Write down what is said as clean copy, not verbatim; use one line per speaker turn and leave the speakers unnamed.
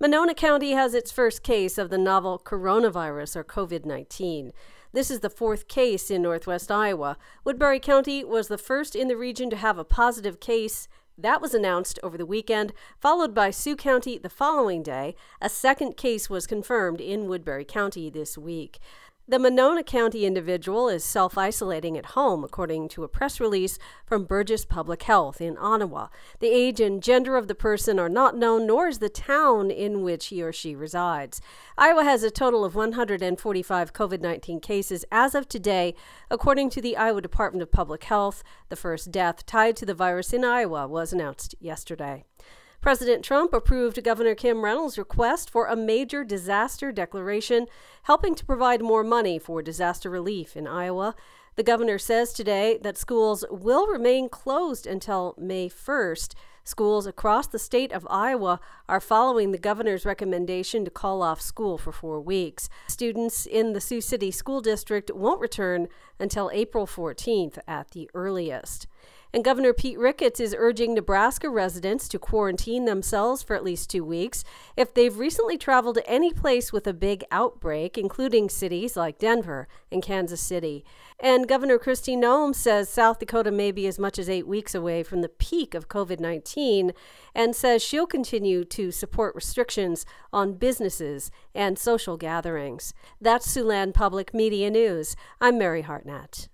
Monona County has its first case of the novel coronavirus, or COVID-19. This is the fourth case in northwest Iowa. Woodbury County was the first in the region to have a positive case. That was announced over the weekend, followed by Sioux County the following day. A second case was confirmed in Woodbury County this week. The Monona County individual is self-isolating at home, according to a press release from Burgess Public Health in Ottawa. The age and gender of the person are not known, nor is the town in which he or she resides. Iowa has a total of 145 COVID-19 cases as of today, according to the Iowa Department of Public Health. The first death tied to the virus in Iowa was announced yesterday. President Trump approved Governor Kim Reynolds' request for a major disaster declaration, helping to provide more money for disaster relief in Iowa. The governor says today that schools will remain closed until May 1st. Schools across the state of Iowa are following the governor's recommendation to call off school for 4 weeks. Students in the Sioux City School District won't return until April 14th at the earliest. And Governor Pete Ricketts is urging Nebraska residents to quarantine themselves for at least 2 weeks if they've recently traveled to any place with a big outbreak, including cities like Denver and Kansas City. And Governor Kristi Noem says South Dakota may be as much as 8 weeks away from the peak of COVID-19 and says she'll continue to support restrictions on businesses and social gatherings. That's Siouxland Public Media News. I'm Mary Hartnett.